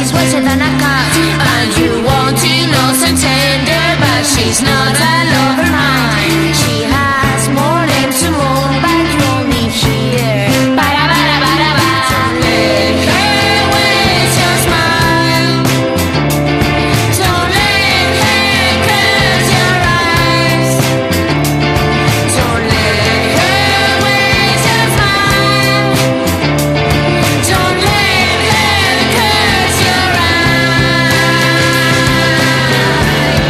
wetter than a cat. And you want to know some tender, but she's not a